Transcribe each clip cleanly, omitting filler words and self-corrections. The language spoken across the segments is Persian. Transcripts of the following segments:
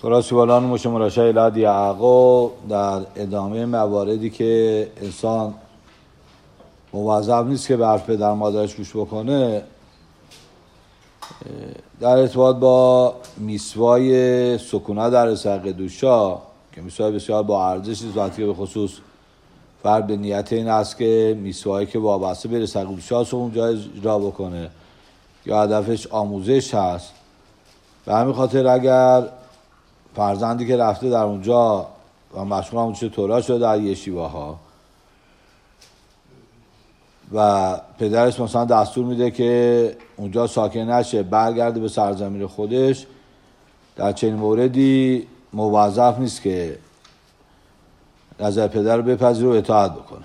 خلاصی بالان مشمرشه ایلاد یعقوب در ادامه مواردی که انسان موظف نیست که به حرف پدر مادرش گوش بکنه، در ارتباط با میسوای سکونه در رسق دوشا که میسوای بسیار با ارزشی است، وقتی به خصوص فرد به نیت این است که میسوایی که وابسته به رسق دوشا است اونجا اجرا بکنه یا هدفش آموزش هست. به همین خاطر اگر فرزندی که رفته در اونجا و مشغول آموزش تورا شده در یشیواها و پدرش مثلا دستور میده که اونجا ساکن نشه، برگرده به سرزمین خودش، در چنین موردی موظف نیست که نظر پدر رو بپذیره و اطاعت بکنه،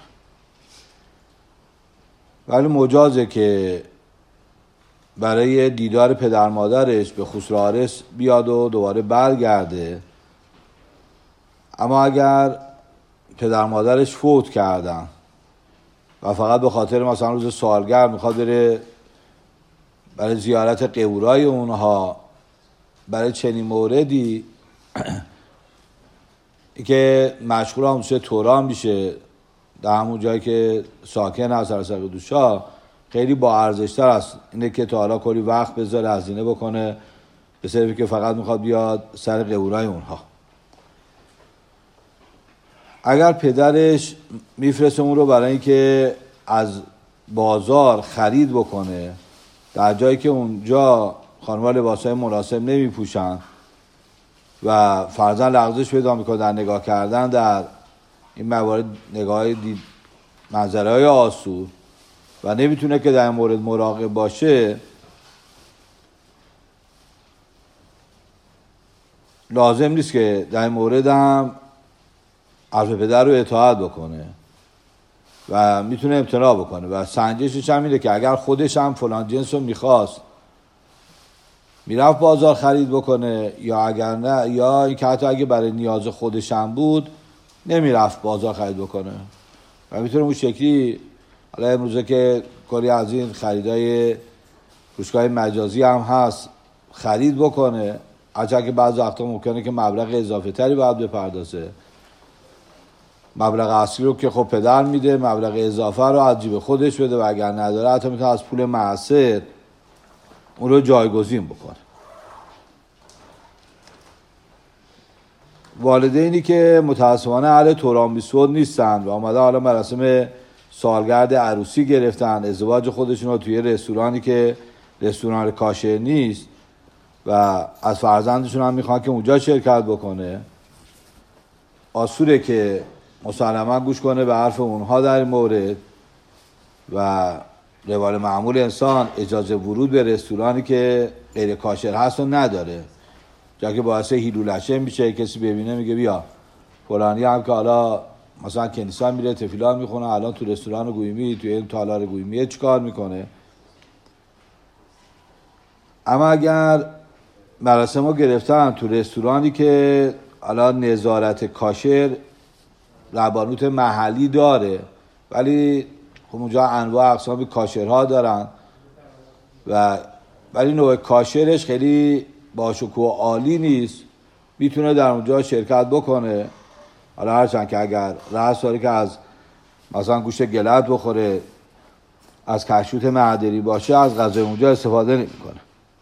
ولی مجازه که برای دیدار پدر مادرش به خسرارس بیاد و دوباره برگرده. اما اگر پدر مادرش فوت کردن و فقط به خاطر مثلا روز سالگرد میخواد بره برای زیارت قبورای اونها، برای چنین موردی که مشغول آموزش تورا میشه در همون جایی که ساکن هست در رسق دوشا، خیلی با ارزشتر است اینه که تا حالا کلی وقت بذاره، هزینه بکنه به صرفی که فقط میخواد بیاد سر قبورای اونها. اگر پدرش میفرسته اون رو برای اینکه از بازار خرید بکنه در جایی که اونجا خانم‌ها لباسای مناسب نمیپوشن و فرزند لغزش پیدا میکنه در نگاه کردن در این موارد، نگاه منظرهای آسود و نمیتونه که در این مورد مراقب باشه، لازم نیست که در این مورد هم حرف پدر رو اطاعت بکنه و میتونه امتناع بکنه و سنجشش هم اینه که اگر خودش هم فلان جنس رو میخواست میرفت بازار خرید بکنه، یا اگر نه، یا این که حتی اگه برای نیاز خودش هم بود نمیرفت بازار خرید بکنه و میتونه اون شکلی، حالا امروزه که کلی از این خریدای فروشگاه مجازی هم هست، خرید بکنه، هرچند که بعضی وقتا ممکنه که مبلغ اضافه تری باید بپردازه، مبلغ اصلی رو که خب پدر میده، مبلغ اضافه رو از جیب خودش بده و اگر نداره حتی میتونه از پول معصر اون رو جایگزین بکنه. والدینی که متاسفانه اهل تورا میسود نیستن و آمده حالا مراسم سالگرد عروسی گرفتن، ازدواج خودشون رو توی رستورانی که رستوران کاشر نیست و از فرزندشون هم میخوان که اونجا شرکت بکنه، آسوره که مسلما گوش کنه به حرف اونها در این مورد و روال معمول انسان اجازه ورود به رستورانی که غیر کاشر هست و نداره، جا که باعث هیلولشه میشه، کسی ببینه میگه بیا فلانی هم که حالا مثلا کنیسا میره تفیلان میخونه، الان تو رستوران گویمی، توی این تالار گویمیه چیکار میکنه. اما اگر مراسمو گرفتن تو رستورانی که حالا نظارت کاشر ربانوت محلی داره، ولی خب اونجا انواع اقسام کاشرها دارن و ولی نوع کاشرش خیلی با شکوه عالی نیست، میتونه در اونجا شرکت بکنه. حالا هرچند که اگر رأس داره که از مثلا گوشت گلت بخوره، از کشوت معدری باشه، از غذای اونجا استفاده نمیکنه.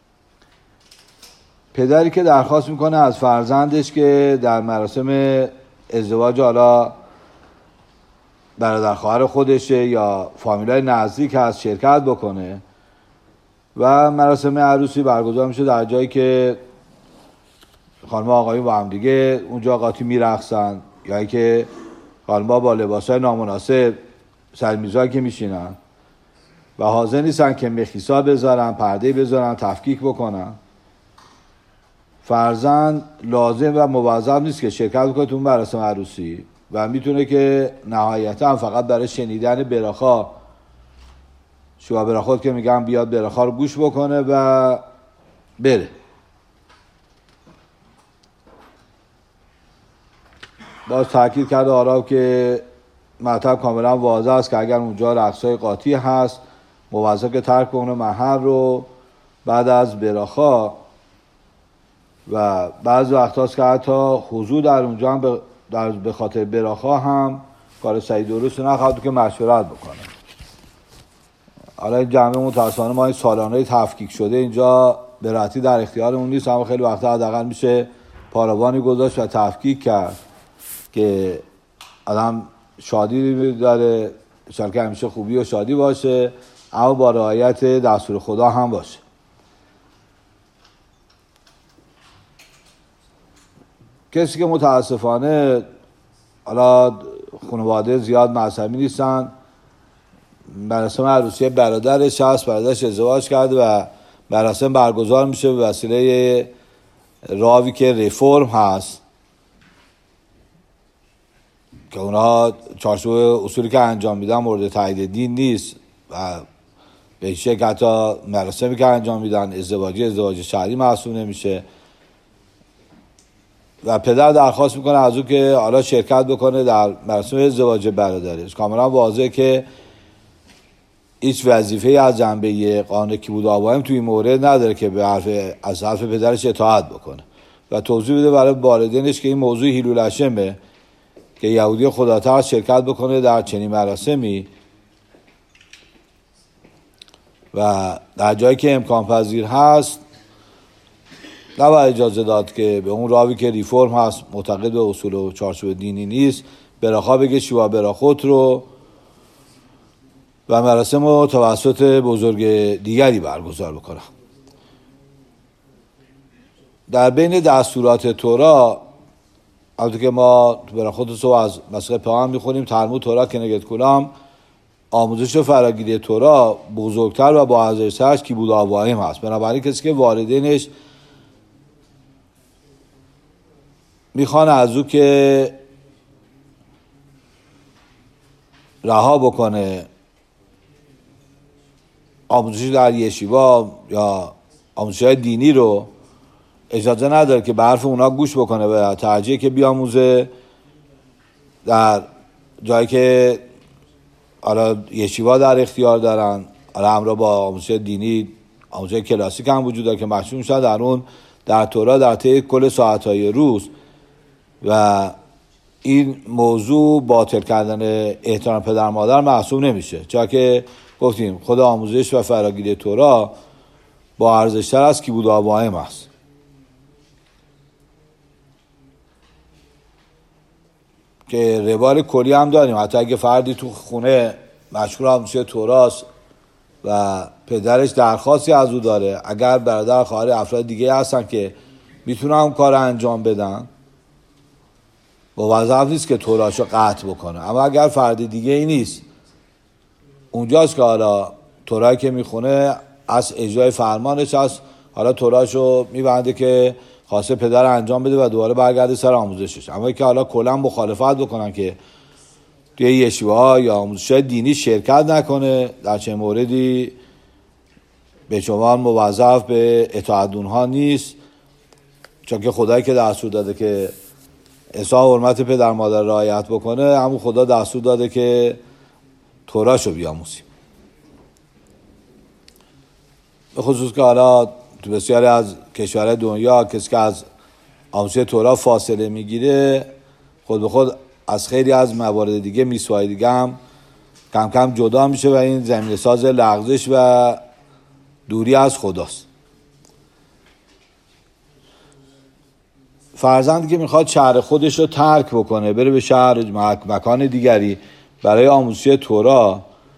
پدری که درخواست میکنه از فرزندش که در مراسم ازدواج حالا برادر خواهر خودشه یا فامیلای نزدیک هست شرکت بکنه و مراسم عروسی برگزار میشه در جایی که خانم آقایون با هم دیگه اونجا قاطی میرقصن، یا اینکه خانم‌ها با لباسای نامناسب سر میزایی که میشینن و حاضر نیستن که مخیصا بذارن، پرده بذارن، تفکیک بکنن. فرزند لازم و موظف نیست که شرکت بکنه تو اون مراسم عروسی و میتونه که نهایتا فقط برای شنیدن براخا، شما براخات که میگم بیاد براخا رو گوش بکنه و بره. باز تاکید کرده آراب که مطلب کاملا واضح است که اگر اونجا رقصای قاطی هست موظف که ترک کنه محل رو بعد از براخا و بعضی وقت هاست که حتی حضور در اونجا هم به خاطر براخا هم کار صحیح درست نخواهد که مشورت بکنه. حالا این جمعه متاسفانه ما این سالانه تفکیک شده اینجا به راحتی در اختیارمون نیست، اما خیلی وقتا حداقل میشه پاروانی گذاشت و تفکیک کرد که آدم شادی داره، شاید که همیشه خوبی و شادی باشه اما با رعایت دستور خدا هم باشه. کسی که متاسفانه حالا خانواده زیاد مذهبی نیستن، مراسم عروسی برادرش هست، برادرش ازدواج کرده و مراسم برگزار میشه به وسیله راوی که ریفورم هست که اونها چارچوب اصولی که انجام میدن مورد تایید دین نیست و به هیچ شکل حتی مراسمی که انجام میدن ازدواج شرعی محسوب نمیشه و پدر درخواست میکنه از او که حالا شرکت بکنه در مراسم ازدواج برادرش. کاملا واضحه که هیچ وظیفه از جنبه قانون کیبود آبایم توی این مورد نداره که از حرف پدرش اطاعت بکنه و توضیح بده برای والدینش که این موضوع هیلولشمه که یهودی خداترس شرکت بکنه در چنین مراسمی و در جایی که امکان پذیر هست نباید اجازه داد که به اون راوی که ریفورم هست معتقد به اصول و چارچوب دینی نیست براخا بگه شیوا براخوت رو و مراسم رو توسط بزرگ دیگری برگزار بکنه. در بین دستورات تورا البته که ما براخوت رو از مسیح پیام میخونیم تلمود تورا کنگت کلام، آموزش و فراگیری تورا بزرگتر و با ارزش‌ترش کیبود آبایم هست. بنابراین کسی که والدینش میخوان از او که رها بکنه آموزش در یشیوا یا آموزش‌های دینی رو، اجازه نداره که به حرف اونا گوش بکنه و ترجیح که بیاموزه در جایی که حالا یشیوا در اختیار دارن، حالا همراه با آموزش دینی آموزش کلاسیک هم وجود داره که محسوب میشه در اون در تورا در طی کل ساعت‌های روز و این موضوع باطل کردن احترام پدر مادر محسوب نمیشه، چون که گفتیم خود آموزش و فراگیری تورا با ارزش‌تر از کیبود آبایم است. که روال کلی هم داریم، حتی اگه فردی تو خونه مشغول آموزش توراست و پدرش درخواستی از او داره، اگر برادر خواهر افراد دیگه هستن که میتونن اون کار انجام بدن با وظیفه نیست که توراشو قطع بکنه، اما اگر فرد دیگه ای نیست اونجاست که حالا تورایی که میخونه از اجرای فرمانش هست، حالا توراشو میبنده که خواسته پدر انجام بده و دوباره برگرده سر آموزشش. اما که حالا کلا مخالفت بکنن که توی یشیوا یا آموزش‌های دینی شرکت نکنه، در چه موردی به شما موظف به اطاعت اونها نیست، چون که خدایی که دستور داده که احسان حرمت پدر مادر رعایت بکنه، همون خدا دستور داده که توراشو بیاموزیم. به خصوص که حالا تو بسیاری از کشورهای دنیا کسی که از آموزش تورا فاصله میگیره خود به خود از خیلی از موارد دیگه میسوهای دیگه هم کم کم جدا میشه و این زمینه ساز لغزش و دوری از خداست. فرزندی که میخواد شهر خودش رو ترک بکنه بره به شهر مکان دیگری برای آموزش تورا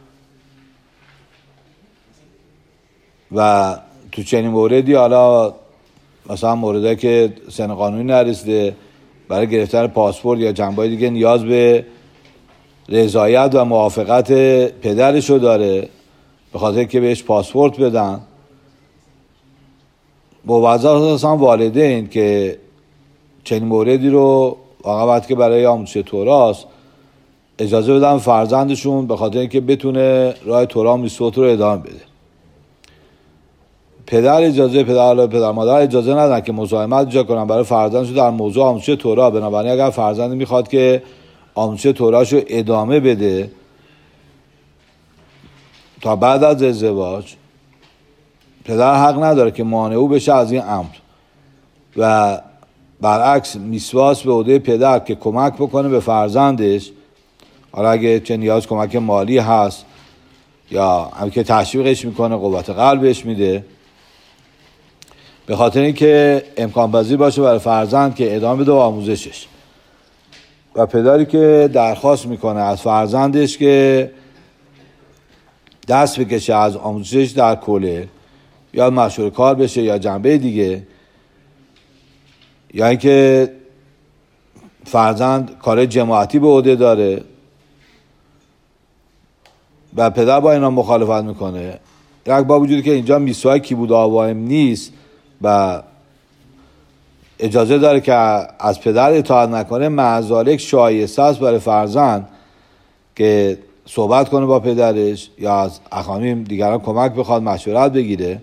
و تو چنین موردی حالا مثلا موردی که سن قانونی نرسیده برای گرفتن پاسپورت یا جنبه‌های دیگه نیاز به رضایت و موافقت پدرشو داره به خاطر که بهش پاسپورت بدن، موظف هستن والدین که چنین موردی رو واقعا وقتی که برای آموزش توراست اجازه بدن فرزندشون به خاطر اینکه بتونه راه تورا میسوت رو ادامه بده. پدر مادر اجازه ندن که مزاحمت جا کنن برای فرزندشون در موضوع آموزش تورا. بنابراین اگر فرزند میخواد که آموزش توراشو ادامه بده تا بعد از ازدواج، پدر حق نداره که مانع او بشه از این امر. و برعکس میسواس به عهده پدر که کمک بکنه به فرزندش، حالا اگه چه نیاز کمک مالی هست یا هم که تشویقش میکنه، قوت قلبش میده، به خاطر اینکه امکان پذیر باشه برای فرزند که ادامه بده آموزشش. و پدری که درخواست میکنه از فرزندش که دست بکشه از آموزشش در کله، یا مشغول کار بشه یا جنبه دیگه، یا اینکه فرزند کار جماعتی به عهده داره و پدر با اینا مخالفت میکنه، یک با وجودی که اینجا میسوای کیبود آوایم نیست و اجازه داره که از پدر اطاعت نکنه، معذالک شایسته است برای فرزند که صحبت کنه با پدرش یا از اخوانیم دیگران کمک بخواد، مشورت بگیره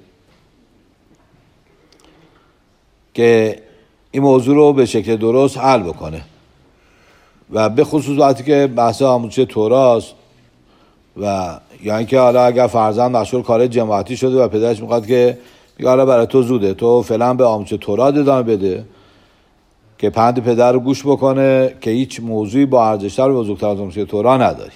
که این موضوع رو به شکل درست حل بکنه. و به خصوص وقتی که بحث آموزش توراست و یا اینکه حالا اگر فرزند مشغول کار جماعتی شده و پدرش میخواد که میگه حالا برای تو زوده، تو فعلا به آموزش تورا ادامه بده، که پند پدر رو گوش بکنه که هیچ موضوعی با ارزشتر و بزرگتر از آموزش تورا نداریم.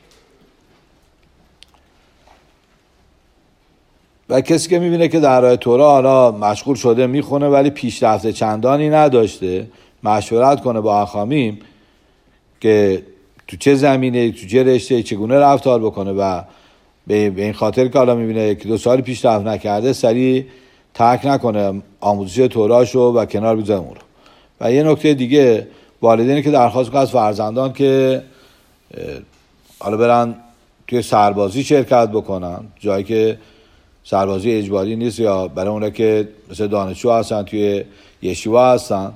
و کسی که میبینه که در راه تورا حالا مشغول شده میخونه ولی پیشرفت چندانی نداشته، مشورت کنه با اخامیم که تو چه زمینه، تو چه رشته، چگونه رفتار بکنه و به این خاطر که حالا میبینه 1-2 سال پیشرفت نکرده سریع ترک نکنه آموزش توراشو و کنار بذاره اون رو. و یه نکته دیگه، والدینی که درخواست کنه از فرزندان که حالا برن توی سربازی شرکت بکنن، جایی که سربازی اجباری نیست، یا برای اونها که مثل دانشجو هستن توی یشیوا هستن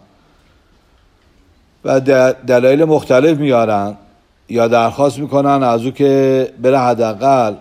و دلایل مختلف میارن یا درخواست میکنن از او که بره حداقل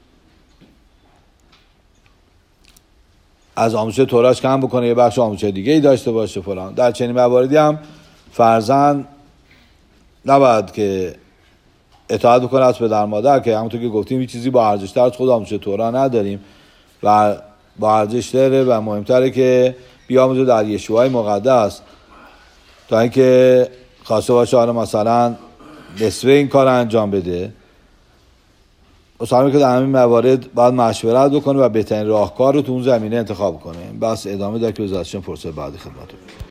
از آموزش توراش کم بکنه، یه بخش آموزش دیگه ای داشته باشه فلان. در چنین مواردی هم فرزند نباید که اطاعت بکنه از پدر مادر، که همونطور که گفتیم هیچ چیزی با ارزشتر از خود آموزش تورا نداریم و با ارزش داره و مهمتره که بیاموزه در یشوع مقدس، تا اینکه خواسته باشه حالا مثلا نصفه این کار انجام بده. مثلا که در همین موارد باید مشورت بکنه و بهترین راهکار رو تو اون زمینه انتخاب کنه. بس ادامه داره که بذارشن فرصت بعدی خدمتتون.